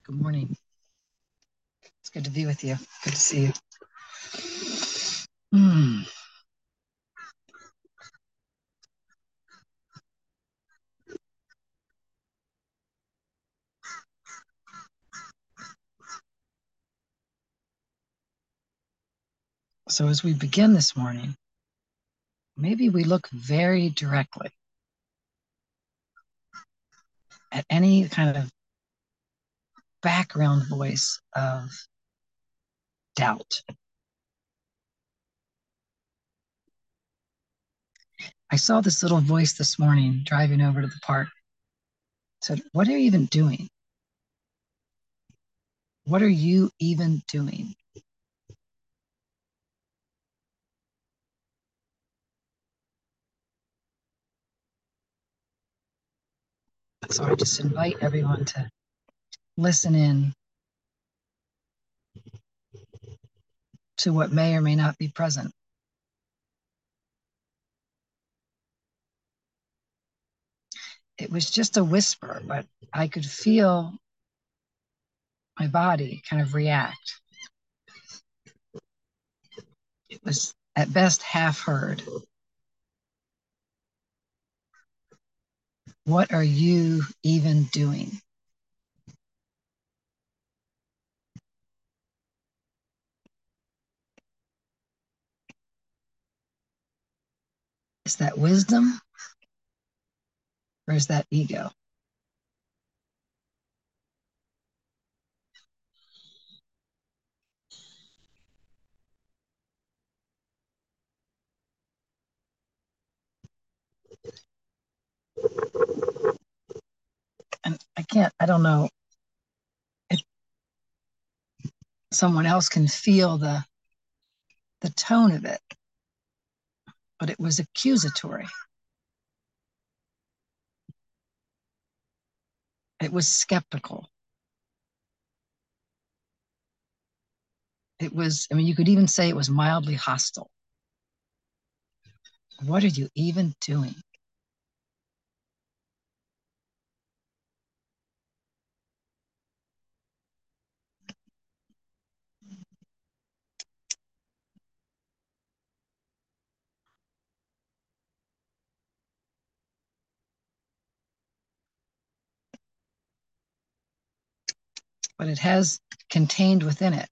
Good morning. It's good to be with you. Good to see you. So as we begin this morning, maybe we look very directly at any kind of background voice of doubt. I saw this little voice this morning driving over to the park. It said, "What are you even doing? What are you even doing?" So I just invite everyone to listen in to what may or may not be present. It was just a whisper, but I could feel my body kind of react. It was at best half heard. What are you even doing? Is that wisdom or is that ego? And I don't know if someone else can feel the tone of it, but it was accusatory. It was skeptical. It was, you could even say it was mildly hostile. What are you even doing? But it has contained within it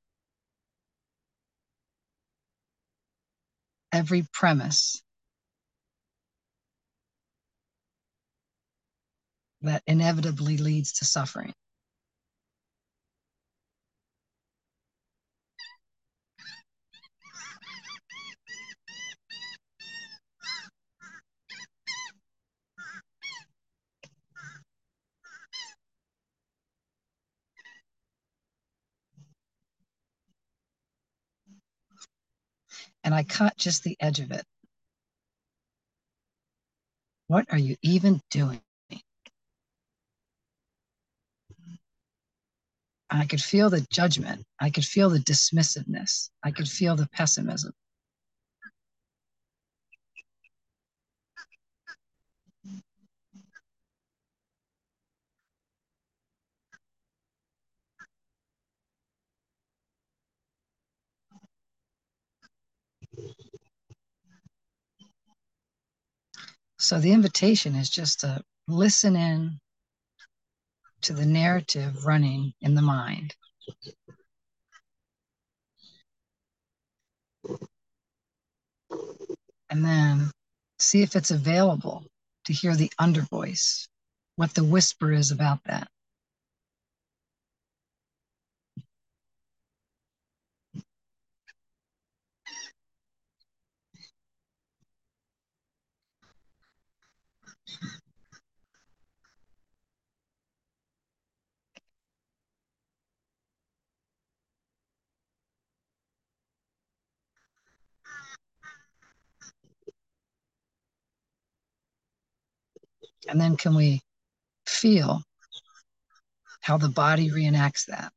every premise that inevitably leads to suffering. And I caught just the edge of it. What are you even doing? I could feel the judgment. I could feel the dismissiveness. I could feel the pessimism. So the invitation is just to listen in to the narrative running in the mind. And then see if it's available to hear the undervoice, what the whisper is about that. And then can we feel how the body reenacts that,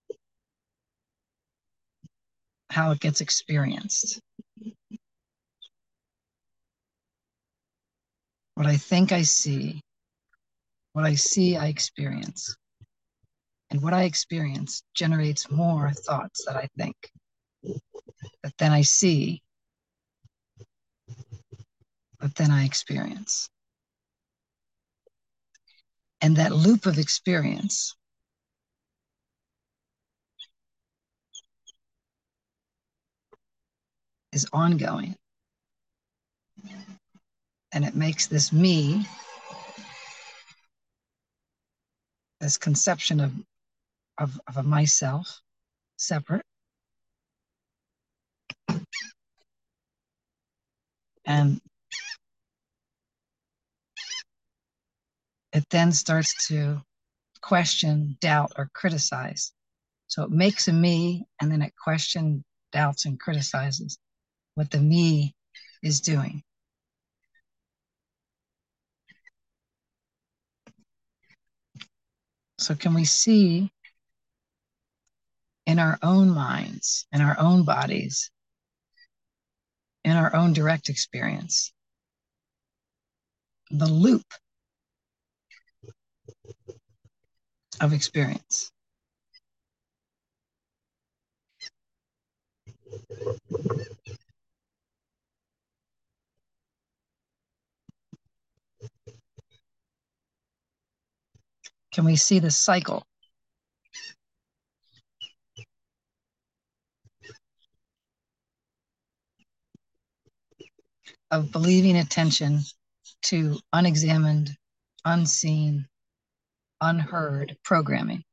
how it gets experienced. What I think I see, what I see, I experience. And what I experience generates more thoughts that I think, that then I see, that then I experience. And that loop of experience is ongoing. And it makes this me, this conception of a myself, separate. And it then starts to question, doubt, or criticize. So it makes a me, and then it questions, doubts, and criticizes what the me is doing. So can we see in our own minds, in our own bodies, in our own direct experience, the loop of experience? Can we see the cycle of believing attention to unexamined, unseen, unheard programming?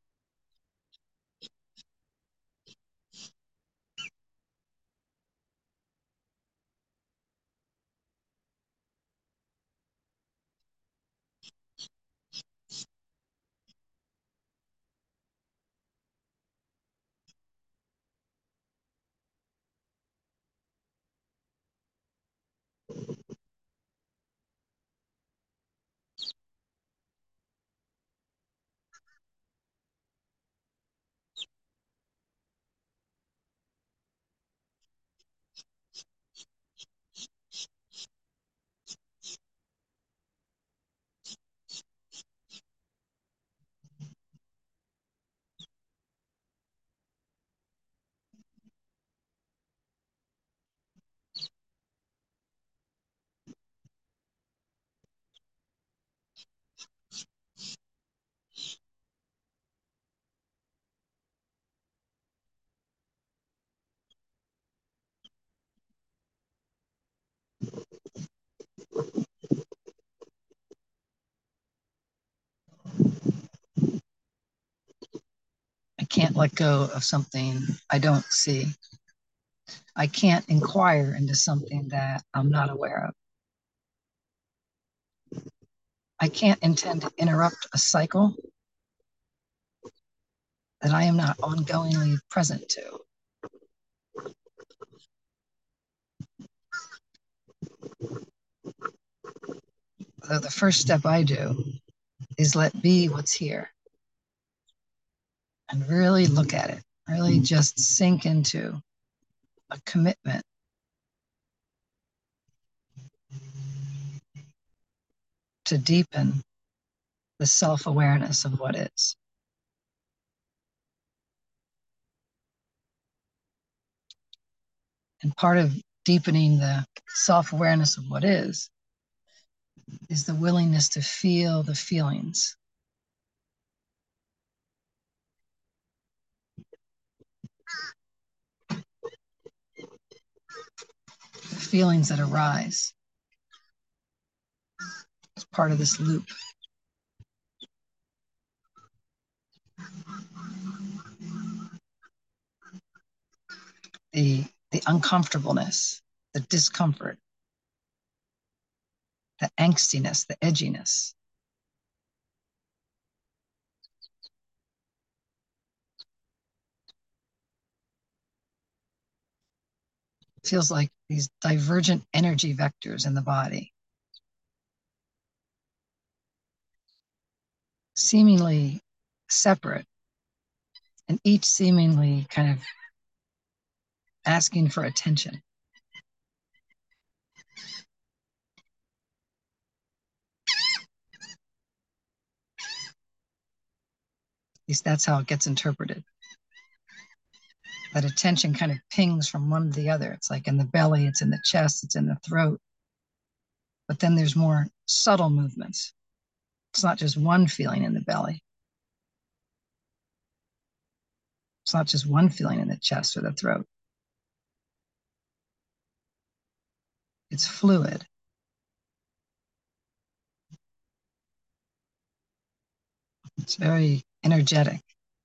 I can't let go of something I don't see. I can't inquire into something that I'm not aware of. I can't intend to interrupt a cycle that I am not ongoingly present to. So the first step I do is let be what's here and really look at it, really just sink into a commitment to deepen the self-awareness of what is. And part of deepening the self-awareness of what is the willingness to feel the feelings. The feelings that arise as part of this loop. The uncomfortableness, the discomfort, the angstiness, the edginess. It feels like these divergent energy vectors in the body, seemingly separate, and each seemingly kind of asking for attention. least that's how it gets interpreted. That attention kind of pings from one to the other. It's like in the belly, it's in the chest, it's in the throat. But then there's more subtle movements. It's not just one feeling in the belly. It's not just one feeling in the chest or the throat. It's fluid. It's very energetic.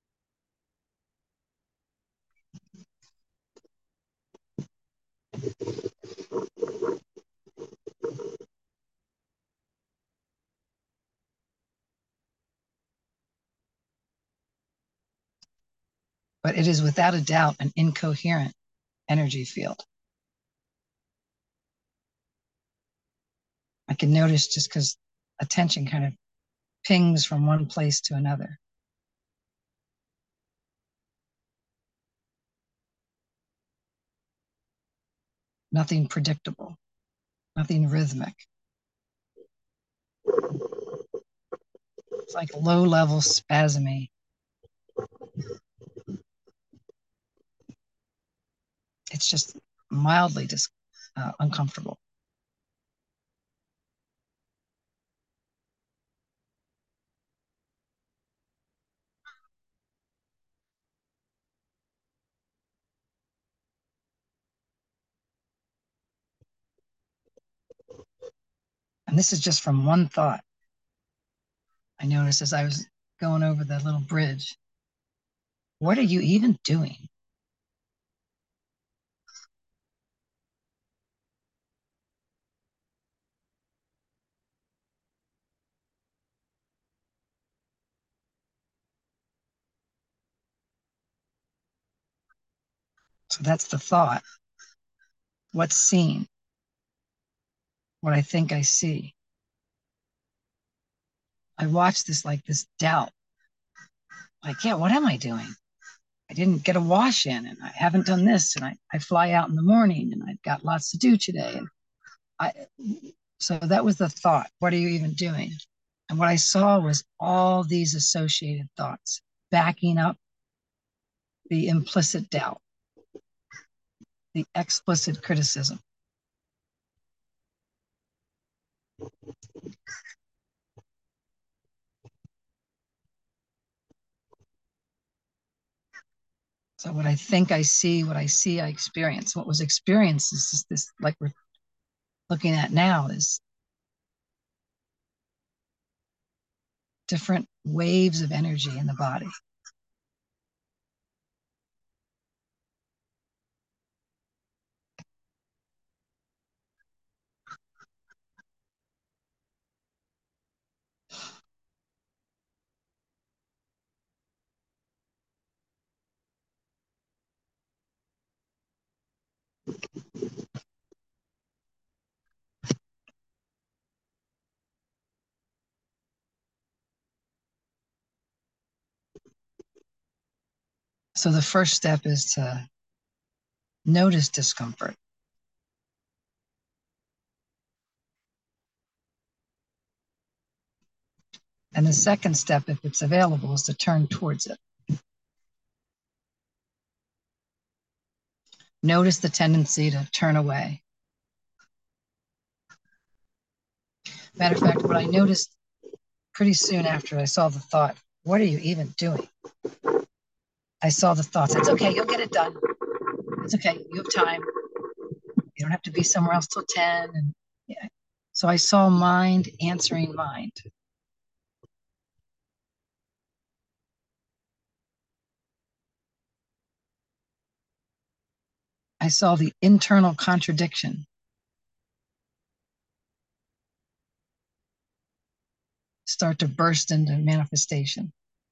But it is without a doubt an incoherent energy field. I can notice just because attention kind of pings from one place to another. Nothing predictable, nothing rhythmic. It's like low-level spasmy. It's just mildly uncomfortable. And this is just from one thought. I noticed as I was going over the little bridge, what are you even doing? So that's the thought. What's seen? What I think I see. I watch this like this doubt. Like, yeah, what am I doing? I didn't get a wash in and I haven't done this. And I fly out in the morning and I've got lots to do today. And I, so that was the thought. What are you even doing? And what I saw was all these associated thoughts backing up the implicit doubt, the explicit criticism. So what I think I see, what I see, I experience. What was experienced is just this, like we're looking at now, is different waves of energy in the body. So the first step is to notice discomfort. And the second step, if it's available, is to turn towards it. Notice the tendency to turn away. Matter of fact, what I noticed pretty soon after I saw the thought, what are you even doing? I saw the thoughts. It's okay, you'll get it done. It's okay, you have time. You don't have to be somewhere else till 10. And yeah. So I saw mind answering mind. I saw the internal contradiction start to burst into manifestation.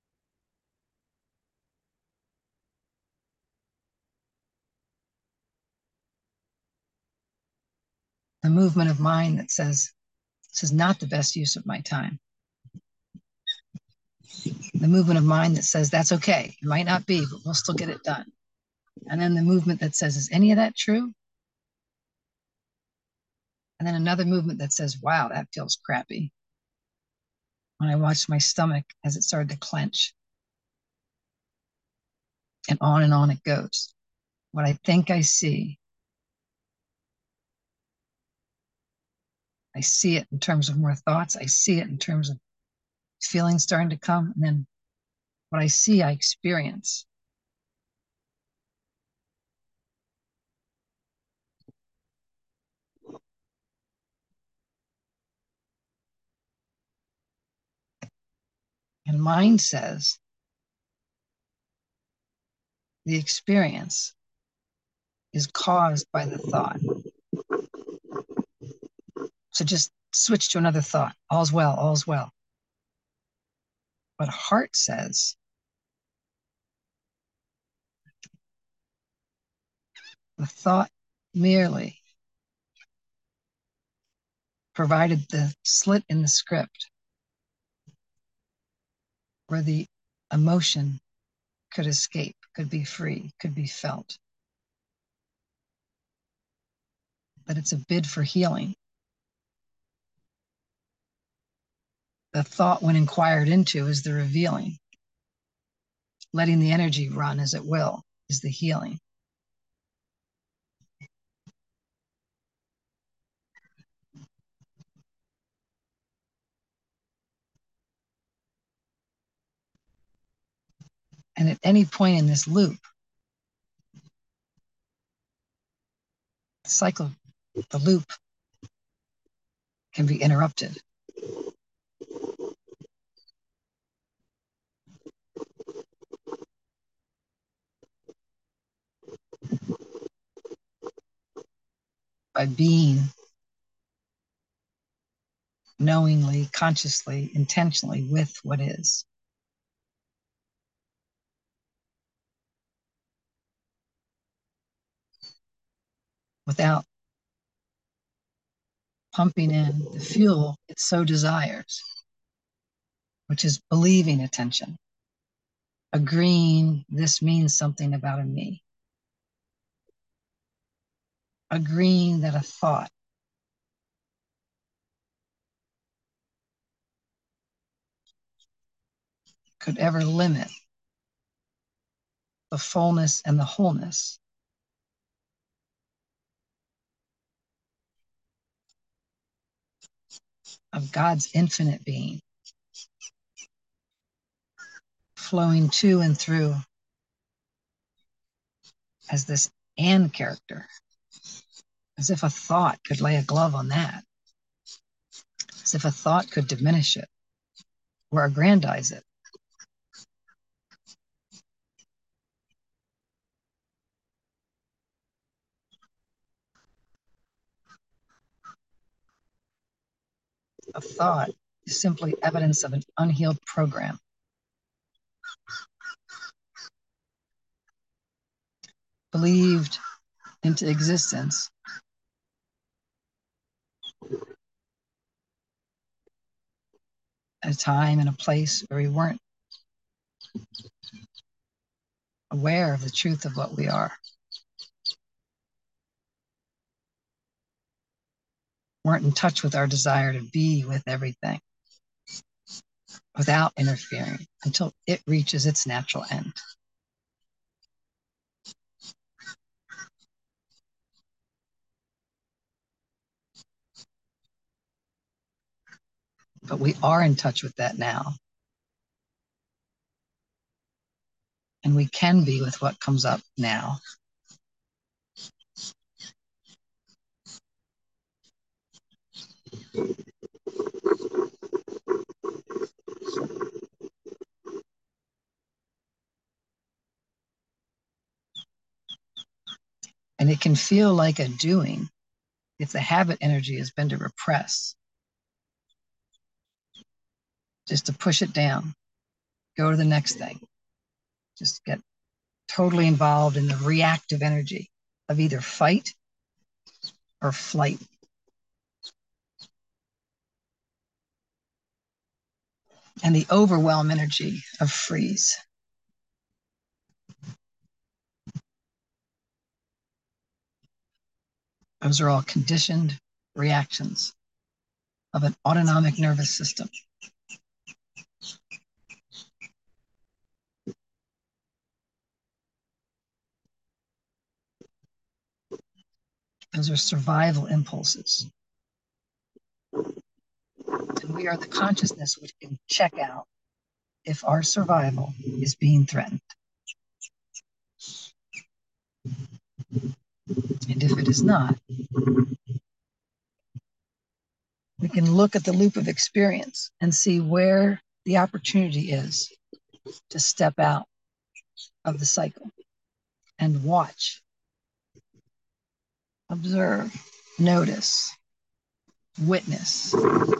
The movement of mind that says, this is not the best use of my time. The movement of mind that says, that's okay. It might not be, but we'll still get it done. And then the movement that says, is any of that true? And then another movement that says, wow, that feels crappy. When I watched my stomach as it started to clench. and on it goes. What I think I see it in terms of more thoughts. I see it in terms of feelings starting to come. And then what I see, I experience. And mind says the experience is caused by the thought. So just switch to another thought. All's well, all's well. But heart says the thought merely provided the slit in the script where the emotion could escape, could be free, could be felt. That it's a bid for healing. The thought, when inquired into, is the revealing. Letting the energy run as it will is the healing. And at any point in this loop, the cycle, the loop can be interrupted. By being knowingly, consciously, intentionally with what is. Without pumping in the fuel it so desires, which is believing attention, agreeing this means something about a me, agreeing that a thought could ever limit the fullness and the wholeness of God's infinite being, flowing to and through as this and character, as if a thought could lay a glove on that, as if a thought could diminish it or aggrandize it. A thought is simply evidence of an unhealed program, believed into existence at a time and a place where we weren't aware of the truth of what we are, weren't in touch with our desire to be with everything without interfering until it reaches its natural end. But we are in touch with that now. And we can be with what comes up now. And it can feel like a doing if the habit energy has been to repress, just to push it down, go to the next thing, just get totally involved in the reactive energy of either fight or flight. And the overwhelm energy of freeze. Those are all conditioned reactions of an autonomic nervous system. Those are survival impulses. And we are the consciousness which can check out if our survival is being threatened. And if it is not, we can look at the loop of experience and see where the opportunity is to step out of the cycle and watch, observe, notice, witness.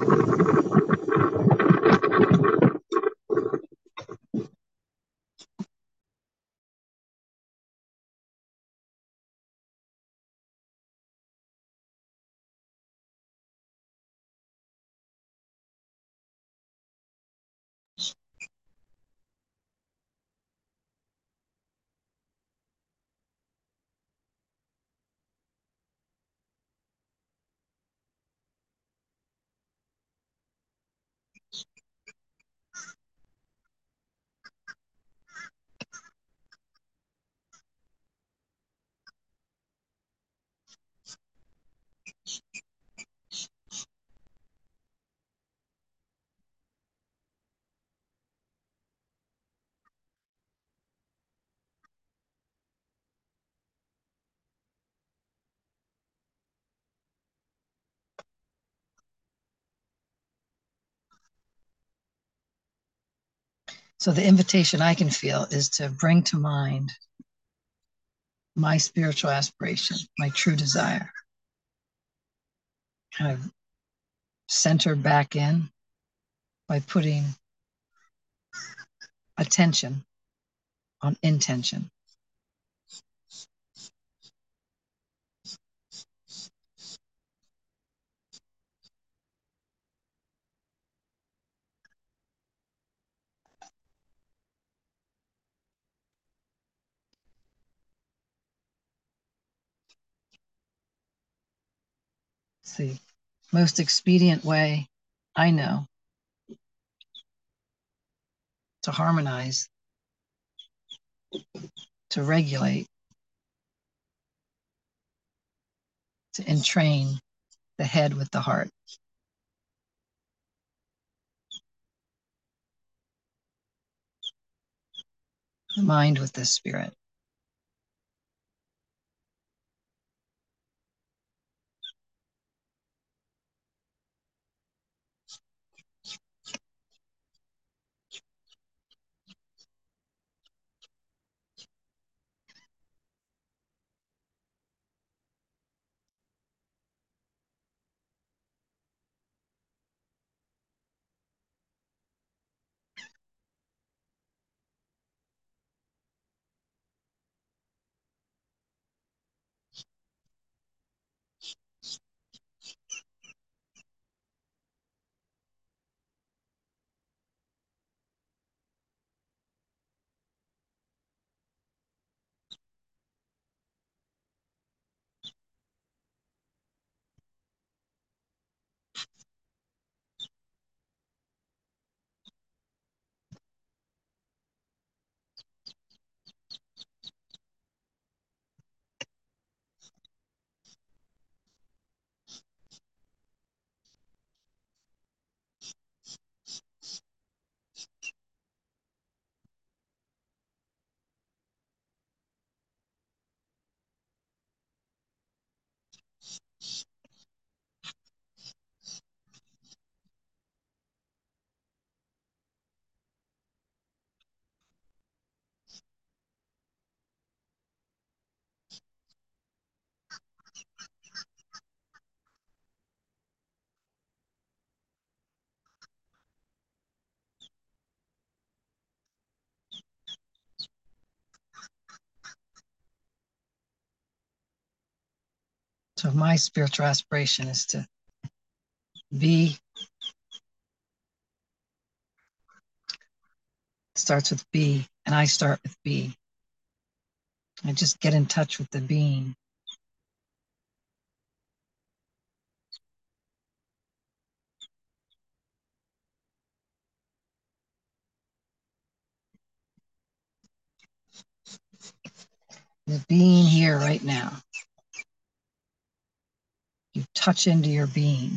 So the invitation I can feel is to bring to mind my spiritual aspiration, my true desire, kind of center back in by putting attention on intention. It's the most expedient way I know to harmonize, to regulate, to entrain the head with the heart, the mind with the spirit. So my spiritual aspiration is to be, starts with be, and I start with be. I just get in touch with the being. The being here right now. touch into your being.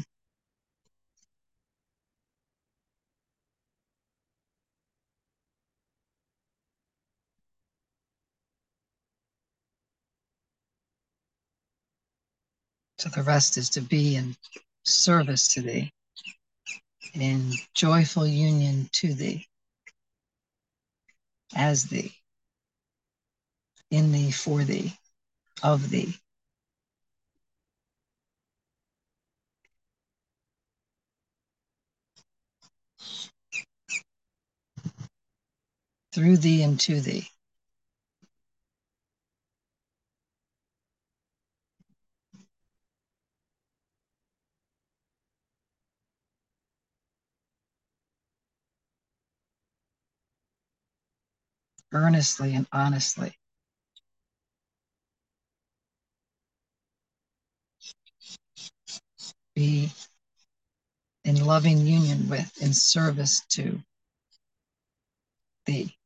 So the rest is to be in service to thee, in joyful union to thee, as thee, in thee, for thee, of thee. Through thee and to thee. Earnestly and honestly. Be in loving union with, in service to thee.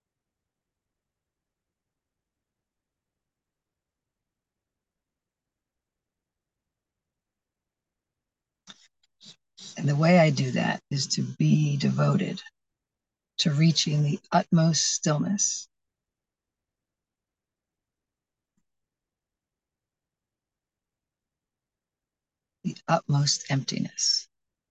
And the way I do that is to be devoted to reaching the utmost stillness, the utmost emptiness.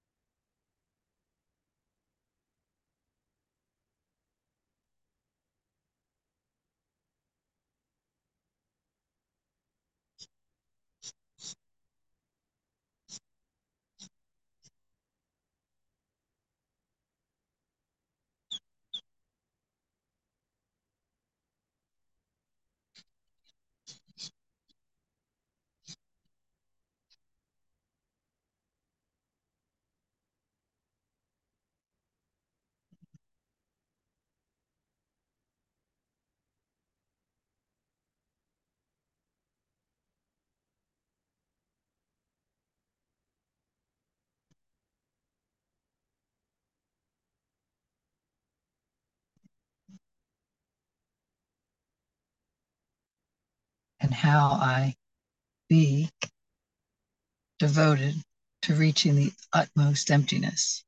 And how I be devoted to reaching the utmost emptiness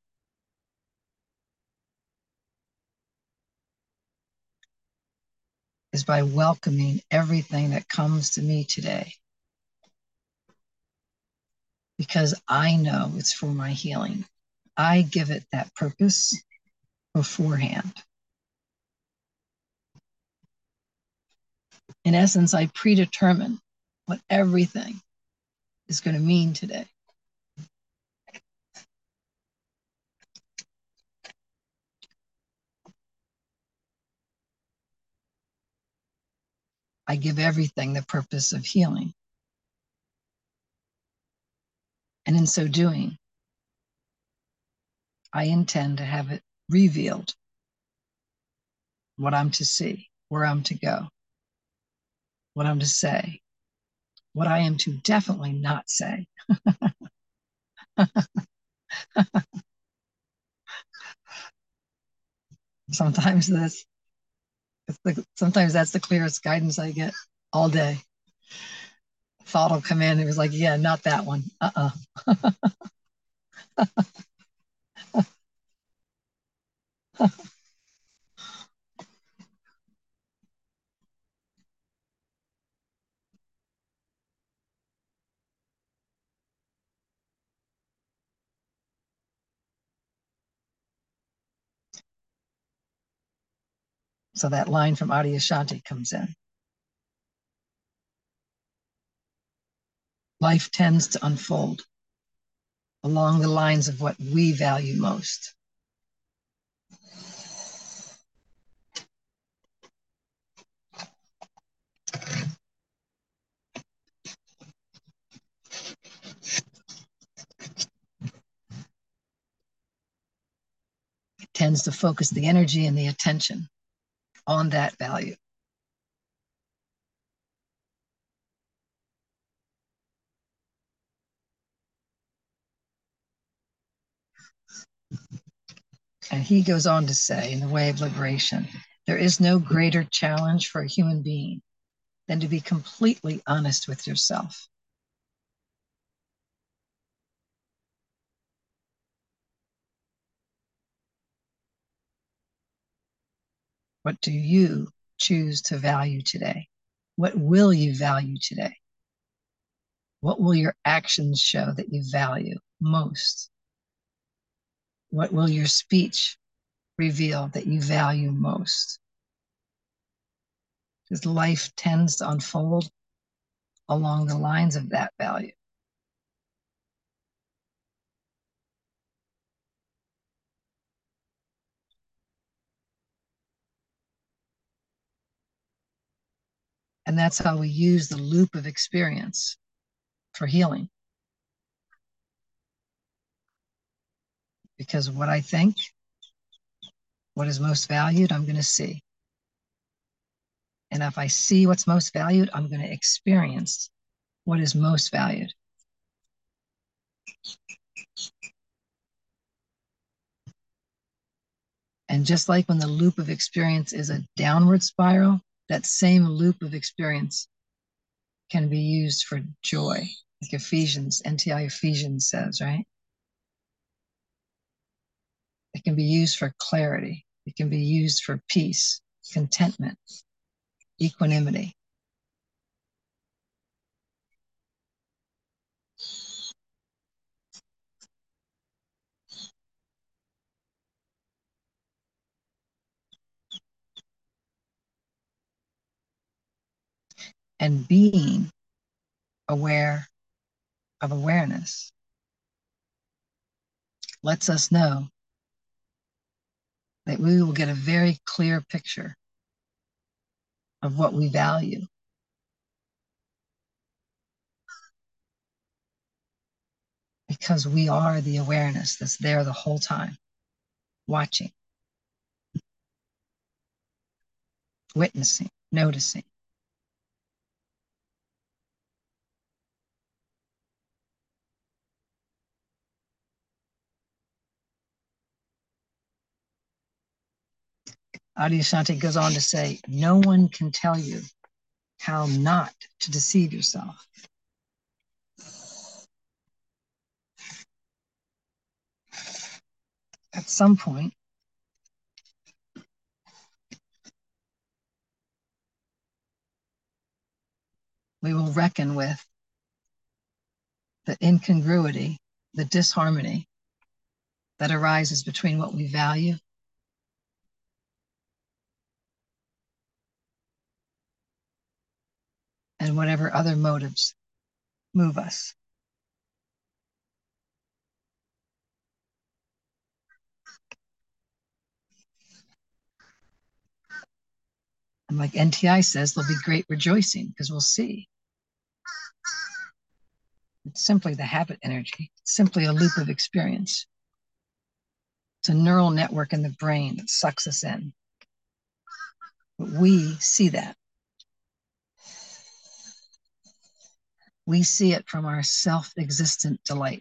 is by welcoming everything that comes to me today, because I know it's for my healing. I give it that purpose beforehand. In essence, I predetermine what everything is going to mean today. I give everything the purpose of healing. And in so doing, I intend to have it revealed what I'm to see, where I'm to go, what I'm to say, what I am to definitely not say. Sometimes sometimes that's the clearest guidance I get all day. Thought will come in. It was like, yeah, not that one. So that line from Adyashanti comes in. Life tends to unfold along the lines of what we value most. It tends to focus the energy and the attention on that value. And he goes on to say, in the way of liberation, there is no greater challenge for a human being than to be completely honest with yourself. What do you choose to value today? What will you value today? What will your actions show that you value most? What will your speech reveal that you value most? Because life tends to unfold along the lines of that value. And that's how we use the loop of experience for healing. Because what I think, what is most valued, I'm going to see. And if I see what's most valued, I'm going to experience what is most valued. And just like when the loop of experience is a downward spiral, that same loop of experience can be used for joy, like Ephesians, NTI Ephesians says, right? It can be used for clarity. It can be used for peace, contentment, equanimity. And being aware of awareness lets us know that we will get a very clear picture of what we value. Because we are the awareness that's there the whole time, watching, witnessing, noticing. Adyashanti goes on to say, no one can tell you how not to deceive yourself. At some point, we will reckon with the incongruity, the disharmony that arises between what we value and whatever other motives move us. And like NTI says, there'll be great rejoicing because we'll see. It's simply the habit energy. It's simply a loop of experience. It's a neural network in the brain that sucks us in. But we see that. We see it from our self-existent delight.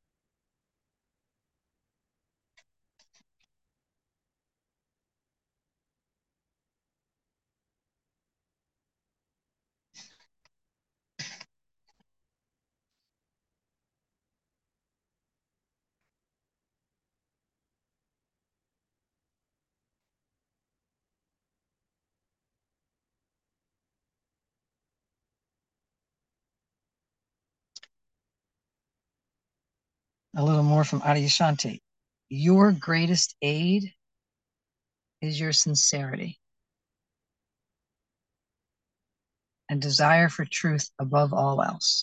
A little more from Adyashanti. Your greatest aid is your sincerity and desire for truth above all else.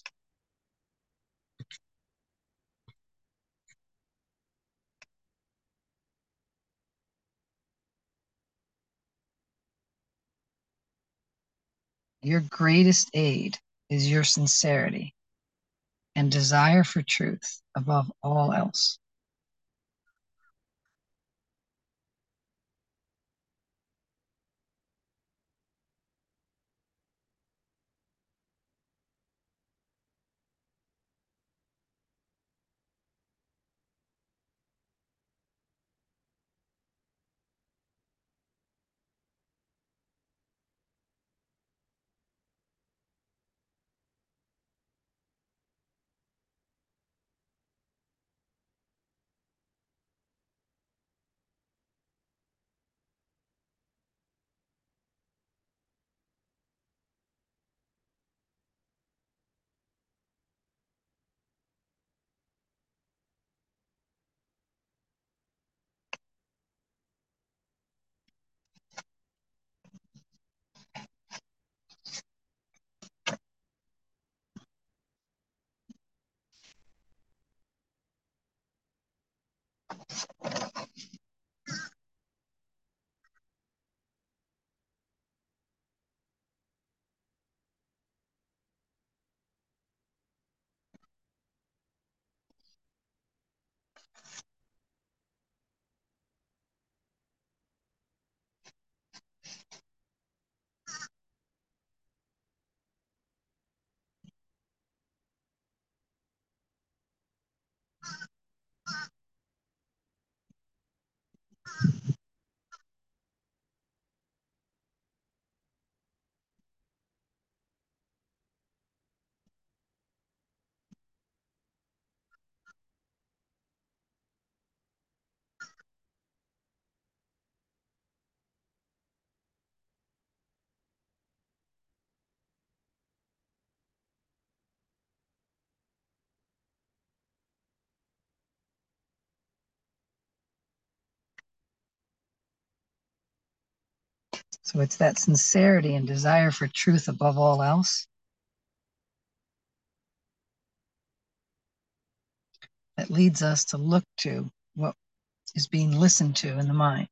Your greatest aid is your sincerity and desire for truth above all else. So it's that sincerity and desire for truth above all else that leads us to look to what is being listened to in the mind.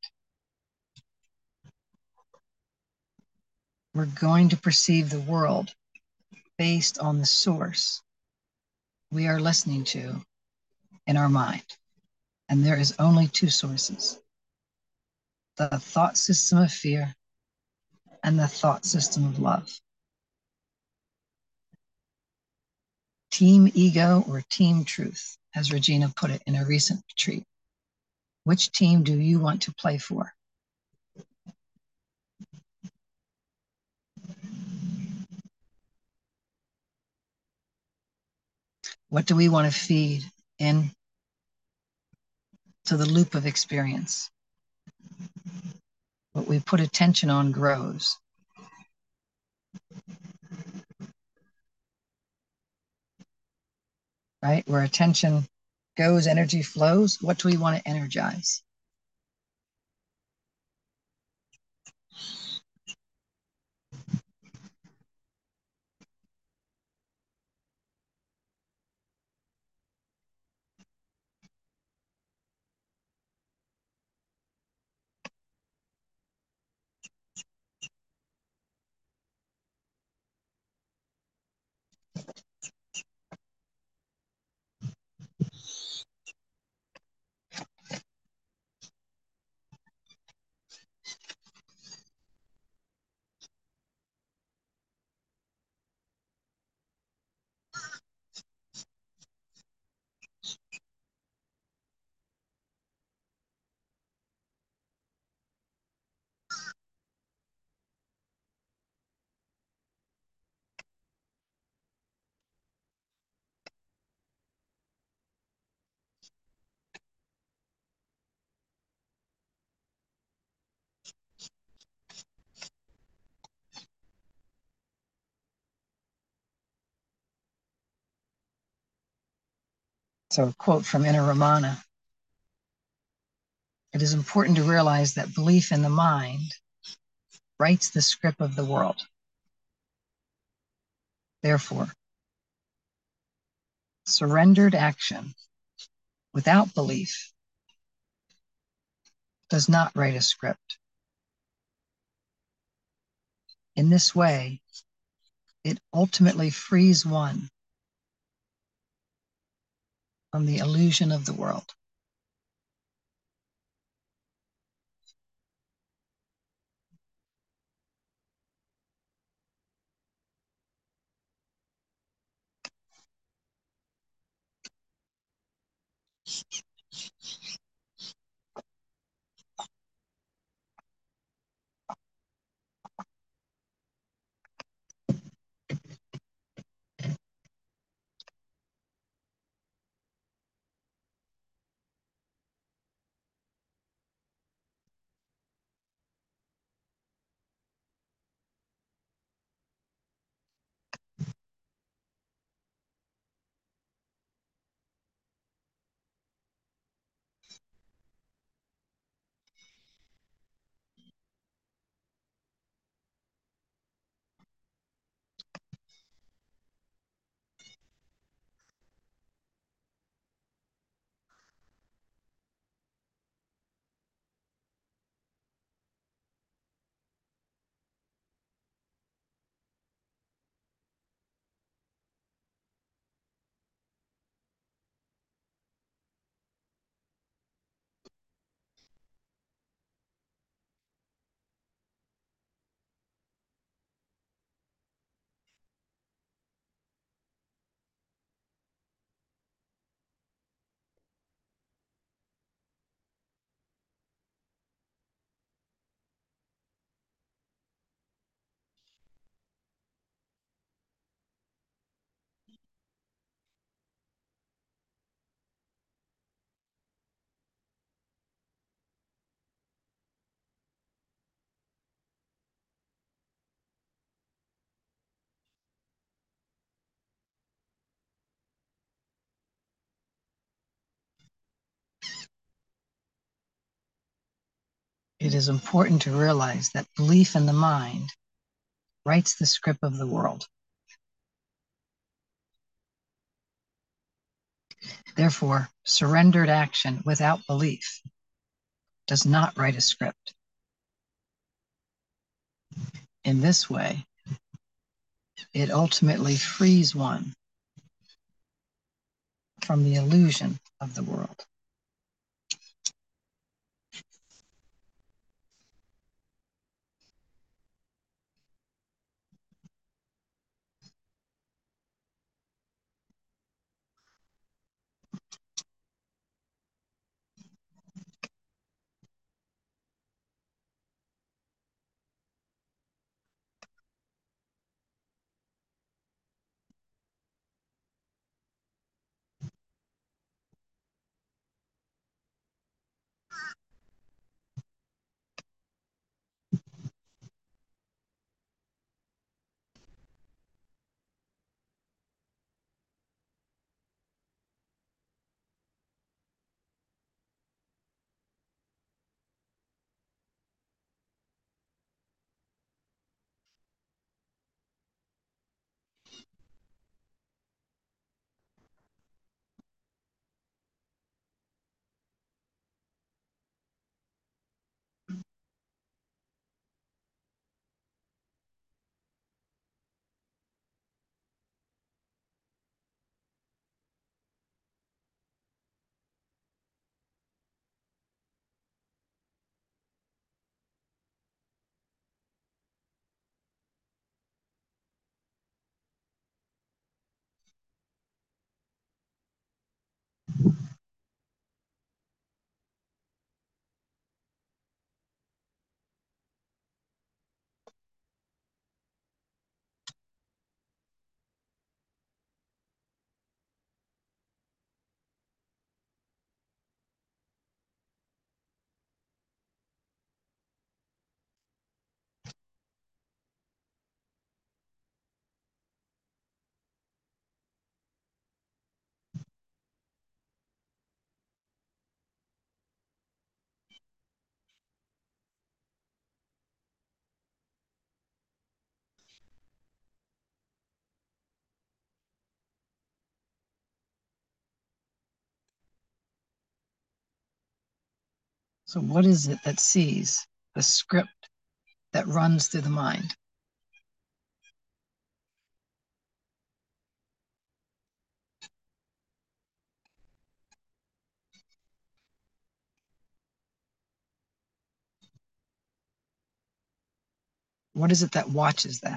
We're going to perceive the world based on the source we are listening to in our mind. And there is only two sources: the thought system of fear and the thought system of love. Team ego or team truth, as Regina put it in a recent retreat. Which team do you want to play for? What do we want to feed in to the loop of experience? What we put attention on grows. Right? Where attention goes, energy flows. What do we want to energize? So, a quote from Inner Ramana: it is important to realize that belief in the mind writes the script of the world. Therefore, surrendered action without belief does not write a script. In this way, it ultimately frees one from the illusion of the world. it is important to realize that belief in the mind writes the script of the world. Therefore, surrendered action without belief does not write a script. In this way, it ultimately frees one from the illusion of the world. So what is it that sees the script that runs through the mind? What is it that watches that?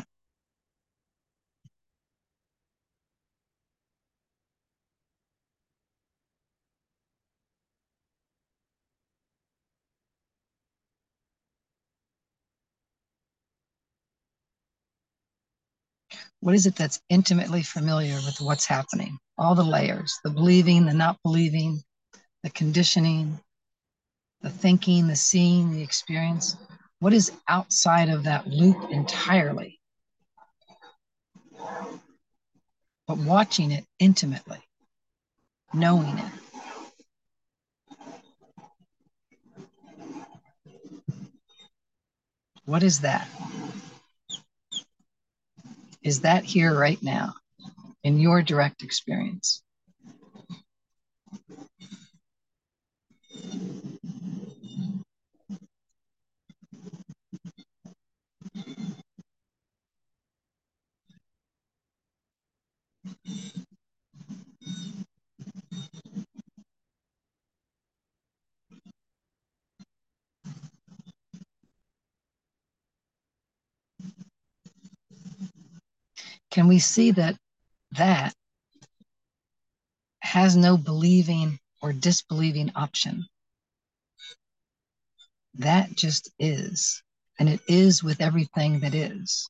What is it that's intimately familiar with what's happening? All the layers, the believing, the not believing, the conditioning, the thinking, the seeing, the experience. What is outside of that loop entirely, but watching it intimately, knowing it? What is that? Is that here right now in your direct experience? Can we see that that has no believing or disbelieving option? That just is. And it is with everything that is.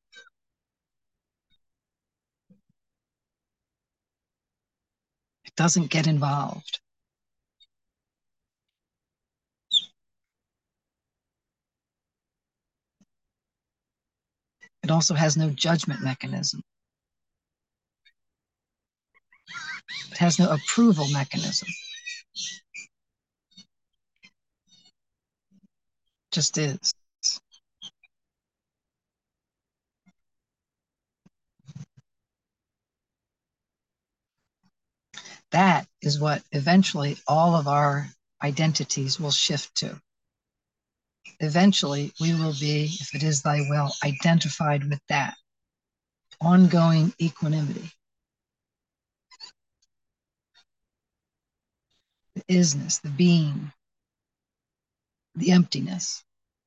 It doesn't get involved. It also has no judgment mechanism. It has no approval mechanism just is. That is what eventually all of our identities will shift to. Eventually, we will be, if it is thy will, identified with that ongoing equanimity, the isness, the being, the emptiness.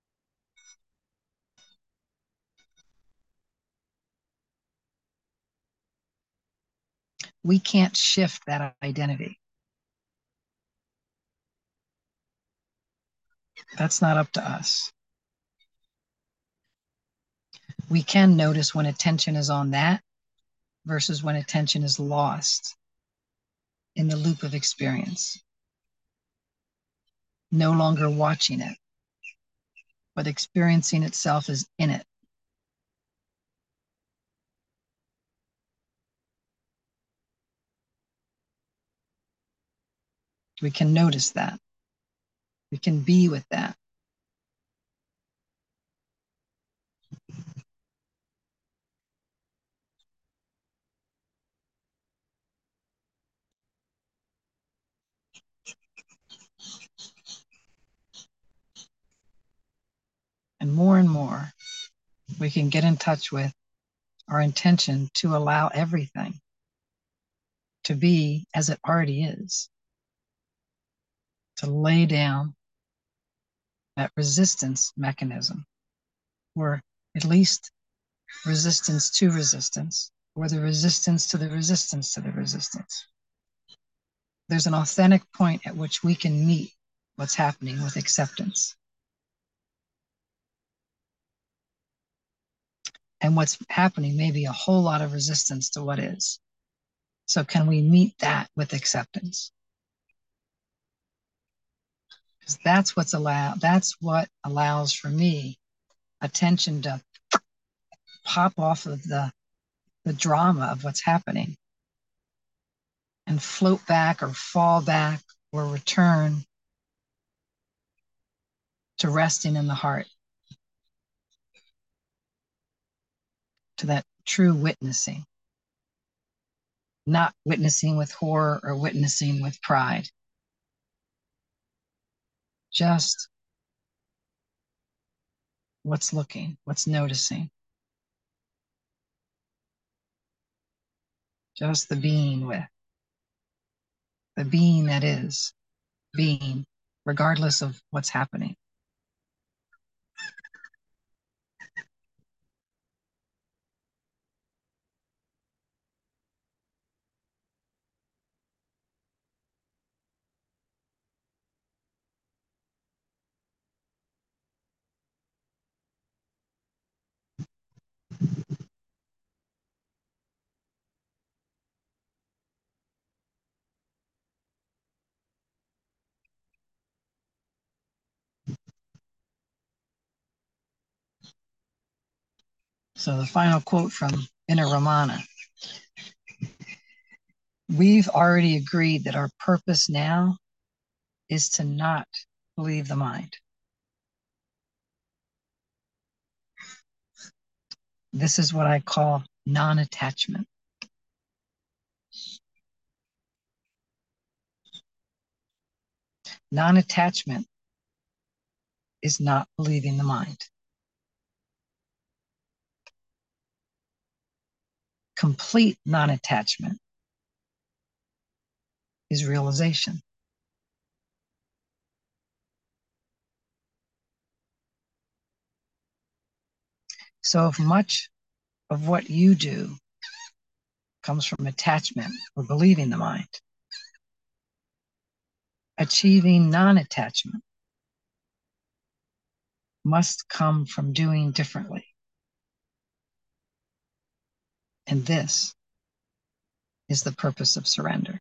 We can't shift that identity. That's not up to us. We can notice when attention is on that versus when attention is lost in the loop of experience. No longer watching it, but experiencing itself as in it. We can notice that. We can be with that. And more, we can get in touch with our intention to allow everything to be as it already is, to lay down that resistance mechanism, or at least resistance to resistance, or the resistance to the resistance to the resistance. There's an authentic point at which we can meet what's happening with acceptance. And what's happening may be a whole lot of resistance to what is. So can we meet that with acceptance? Because that's what allows for me attention to pop off of the drama of what's happening and float back or fall back or return to resting in the heart, to that true witnessing, not witnessing with horror or witnessing with pride. Just what's looking, what's noticing. Just the being with, the being that is being, regardless of what's happening. So the final quote from Inner Ramana. We've already agreed that our purpose now is to not believe the mind. This is what I call non-attachment. Non-attachment is not believing the mind. Complete non-attachment is realization. So if much of what you do comes from attachment or believing the mind, achieving non-attachment must come from doing differently. And this is the purpose of surrender.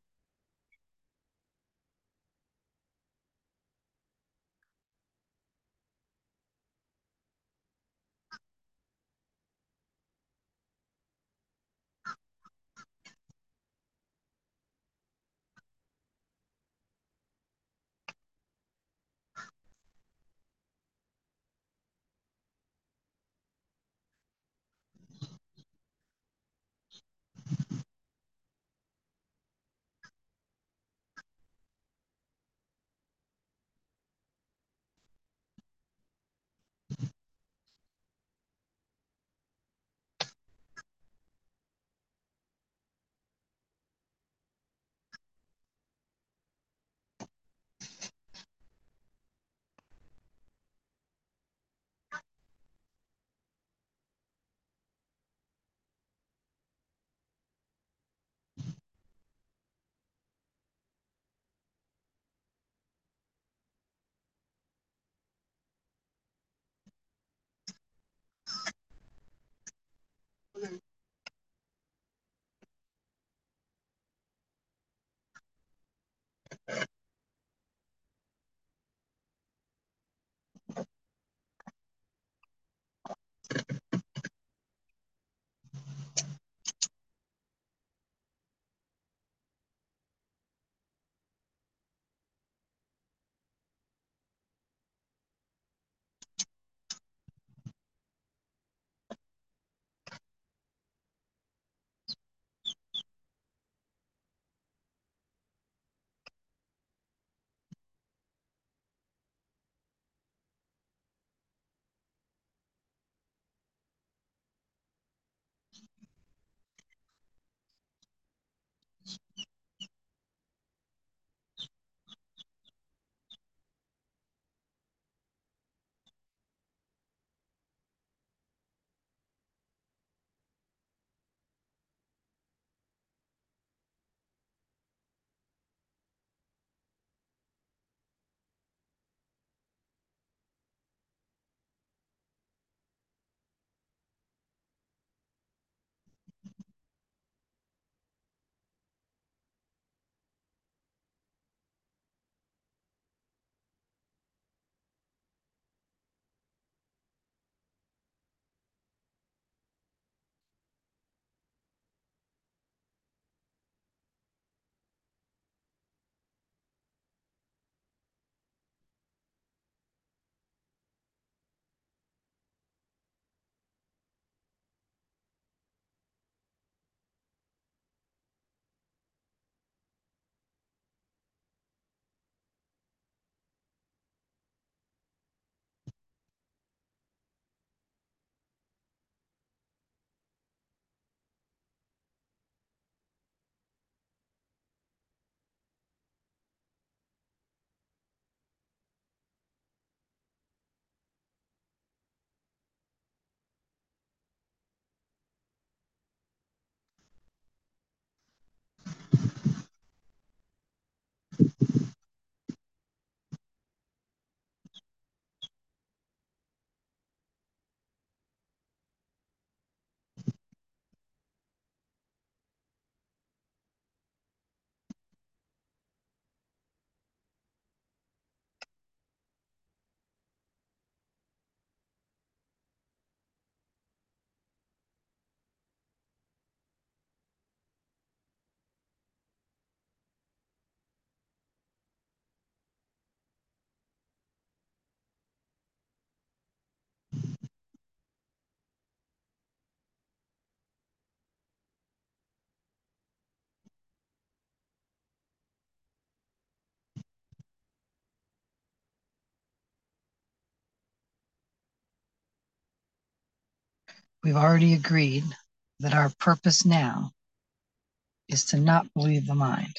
We've already agreed that our purpose now is to not believe the mind.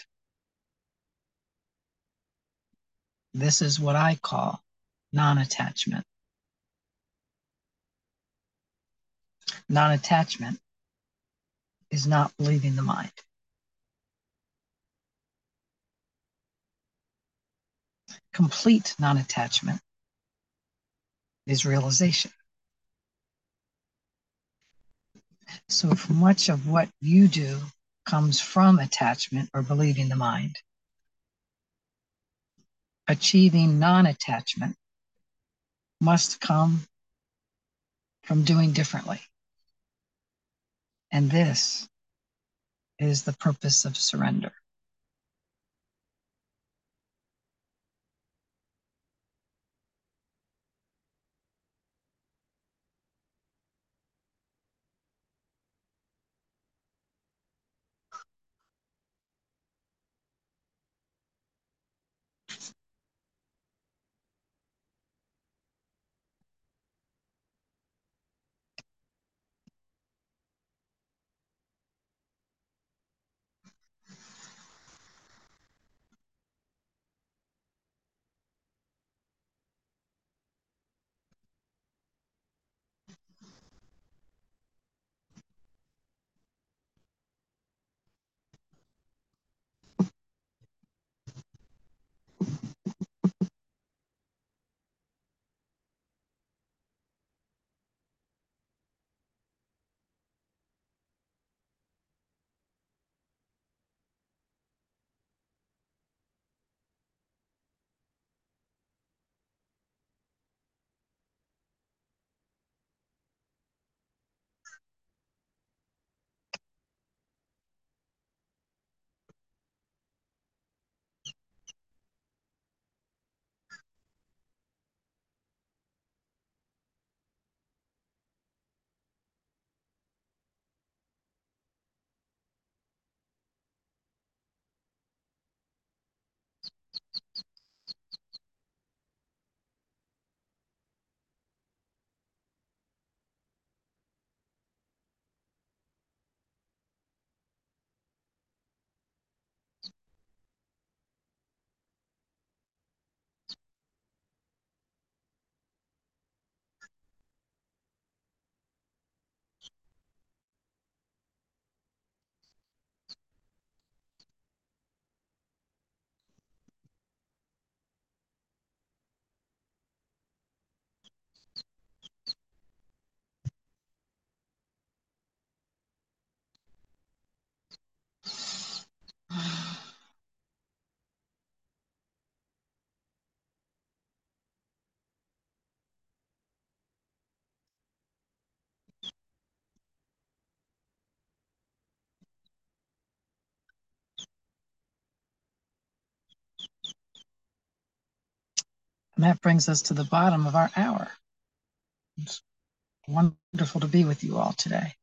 This is what I call non-attachment. Non-attachment is not believing the mind. Complete non-attachment is realization. So if much of what you do comes from attachment or believing the mind, achieving non-attachment must come from doing differently. And this is the purpose of surrender. And that brings us to the bottom of our hour. It's wonderful to be with you all today.